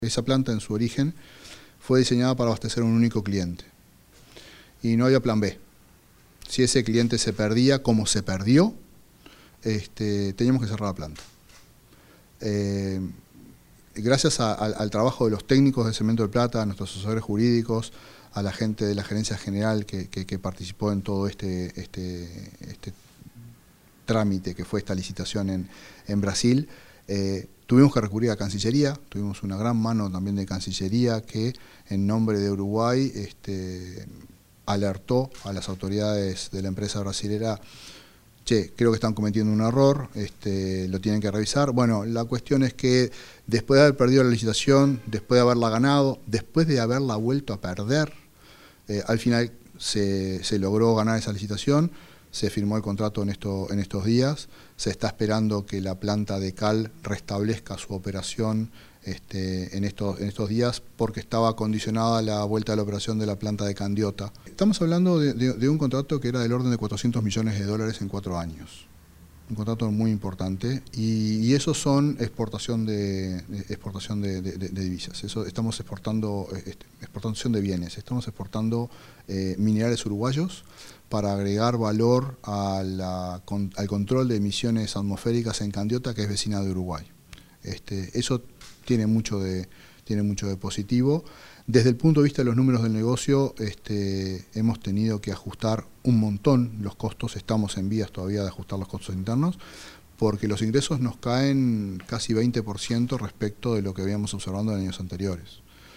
Esa planta en su origen fue diseñada para abastecer a un único cliente y no había plan B. Si ese cliente se perdía, como se perdió, teníamos que cerrar la planta. Gracias al trabajo de los técnicos de Cemento del Plata, a nuestros asesores jurídicos, a la gente de la gerencia general que participó en todo este trámite que fue esta licitación en Brasil, tuvimos que recurrir a Cancillería, tuvimos una gran mano también de Cancillería que en nombre de Uruguay alertó a las autoridades de la empresa brasilera: che, creo que están cometiendo un error, lo tienen que revisar. Bueno, la cuestión es que después de haber perdido la licitación, después de haberla ganado, después de haberla vuelto a perder, al final se logró ganar esa licitación. Se firmó el contrato en estos días, se está esperando que la planta de cal restablezca su operación en estos días, porque estaba condicionada la vuelta a la operación de la planta de Candiota. Estamos hablando de un contrato que era del orden de $400 millones en 4 años. Un contrato muy importante, y eso son exportación de divisas. Eso estamos exportando, exportación de bienes, estamos exportando minerales uruguayos para agregar valor al control de emisiones atmosféricas en Candiota, que es vecina de Uruguay. Eso tiene mucho de positivo. Desde el punto de vista de los números del negocio, hemos tenido que ajustar un montón los costos. Estamos en vías todavía de ajustar los costos internos, porque los ingresos nos caen casi 20% respecto de lo que habíamos observado en años anteriores.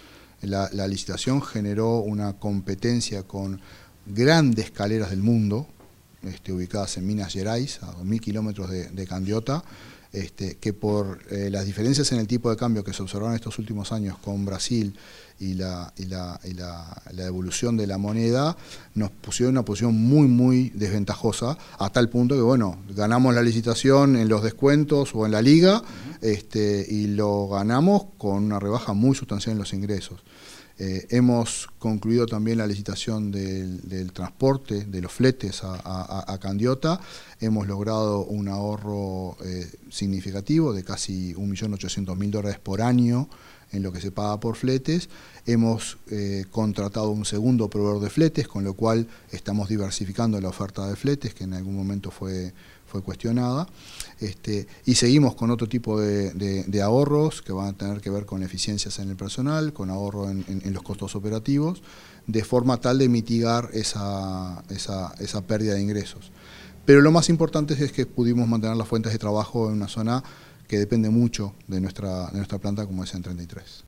La licitación generó una competencia con grandes caleras del mundo, ubicadas en Minas Gerais, a 2.000 kilómetros de Candiota, que por las diferencias en el tipo de cambio que se observaron estos últimos años con Brasil y la evolución de la moneda, nos pusieron en una posición muy desventajosa, a tal punto que, bueno, ganamos la licitación en los descuentos o en la liga, y lo ganamos con una rebaja muy sustancial en los ingresos. Hemos concluido también la licitación del transporte, de los fletes a Candiota. Hemos logrado un ahorro significativo de casi $1.800.000 por año en lo que se paga por fletes. Hemos contratado un segundo proveedor de fletes, con lo cual estamos diversificando la oferta de fletes, que en algún momento fue cuestionada, y seguimos con otro tipo de ahorros que van a tener que ver con eficiencias en el personal, con ahorro en los costos operativos, de forma tal de mitigar esa pérdida de ingresos. Pero lo más importante es que pudimos mantener las fuentes de trabajo en una zona que depende mucho de nuestra planta, como es en 33.